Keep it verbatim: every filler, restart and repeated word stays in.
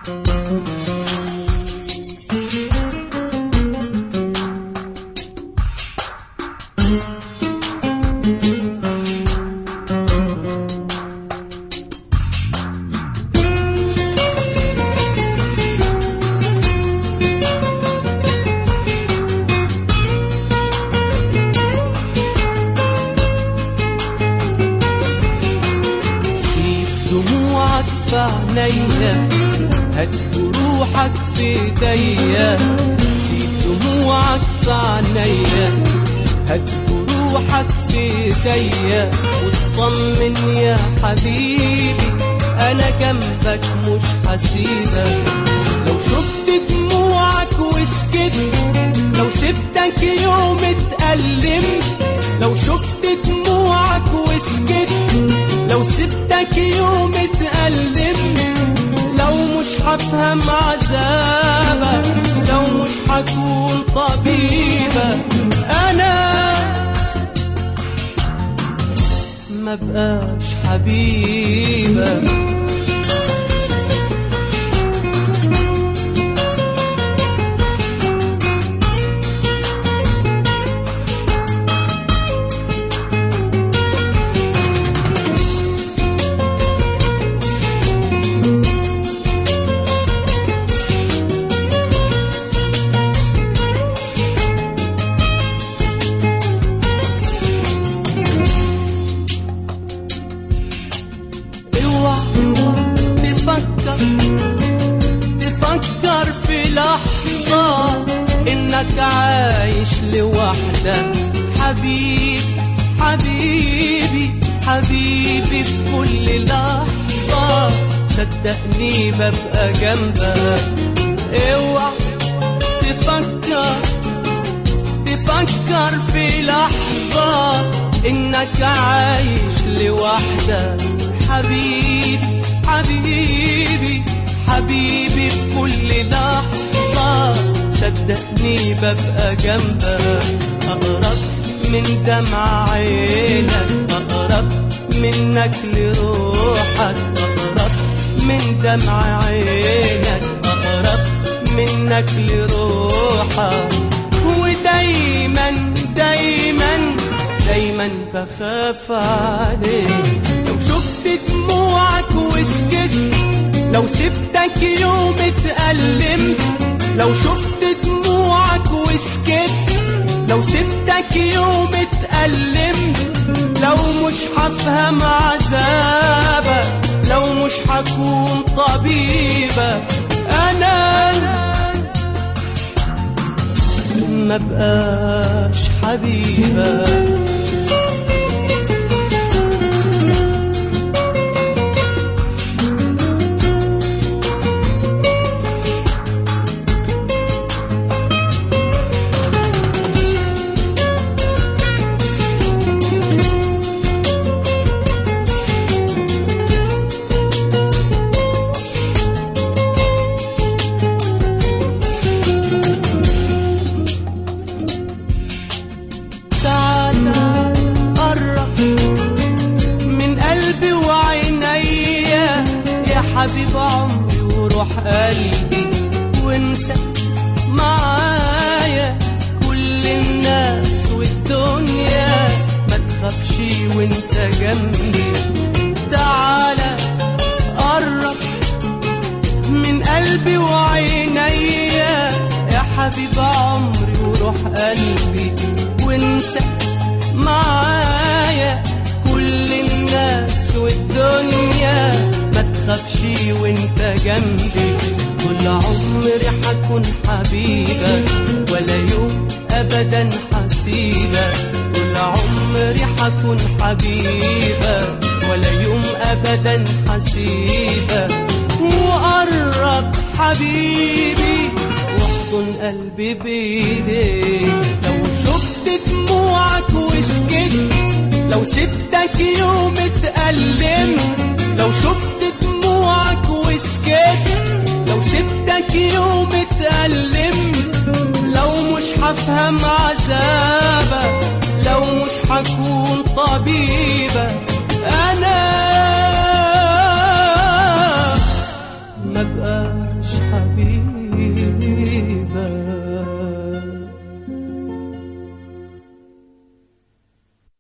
عينيا هات روحك في ايديا، سيب دموعك في عينيا هات روحك في ايديا، واطمن يا حبيبي انا جنبك مش هسيبك. لو شفت دموعك وسكت، لو سبتك يوم اتألمت، لو شفت دموعك وسكت، لو سبتك يوم اتألمت، لو مش هفهم عذابك، لو مش هكون طبيبك، انا ما بقاش حبيبك. تفكر في لحظة إنك عايش لوحدك، حبيب حبيبي حبيبي في كل لحظة صدقني ببقى جنبك. اوعى تفكر تفكر في لحظة إنك عايش لوحدك، حبيبي حبيبي حبيبي في كل لحظة صدقني ببقى جنبك. أقرب من دمع عينك، أقرب منك لروحك، أقرب من دمع عينك، أقرب منك لروحك، ودايما دايما دايما بخاف عليك. لو شفت دموعك وسكت، لو سبتك يوم اتألمت، لو شفت دموعك وسكت، لو سبتك يوم اتألمت، لو مش هفهم عذابك، لو مش هكون طبيبك، انا ما بقاش حبيبك. حبيب عمري وروح قلبي، وانسى معايا كل الناس والدنيا، ما تخافش وانت جنبي، تعالى قرب من قلبي وعينيا يا حبيب عمري وروح قلبي، وانسى معايا كل الناس والدنيا، ما تخافش وانت جنبي، كل عمري حكون حبيبك، ولا يوم ابدا حسيبك، كل عمري حكون حبيبك، ولا يوم ابدا حسيبك. وقرب حبيبي واحضن قلبي بايديك، لو شفت دموعك وسكت، لو سبتك يوم اتألمت، لو شفت دموعك وسكت، لو سبتك يوم اتألمت، لو مش هفهم عذابك، لو مش هكون طبيبك، انا ما بقى تبقاش حبيبك.